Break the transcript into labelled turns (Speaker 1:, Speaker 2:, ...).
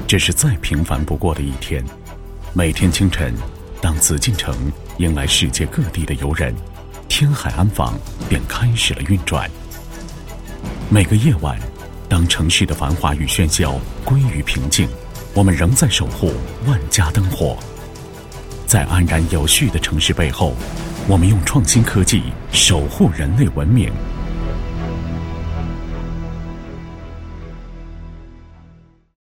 Speaker 1: 这是再平凡不过的一天。每天清晨，当紫禁城迎来世界各地的游人，天海安坊便开始了运转。每个夜晚，当城市的繁华与喧嚣归于平静，我们仍在守护万家灯火。在安然有序的城市背后，我们用创新科技守护人类文明，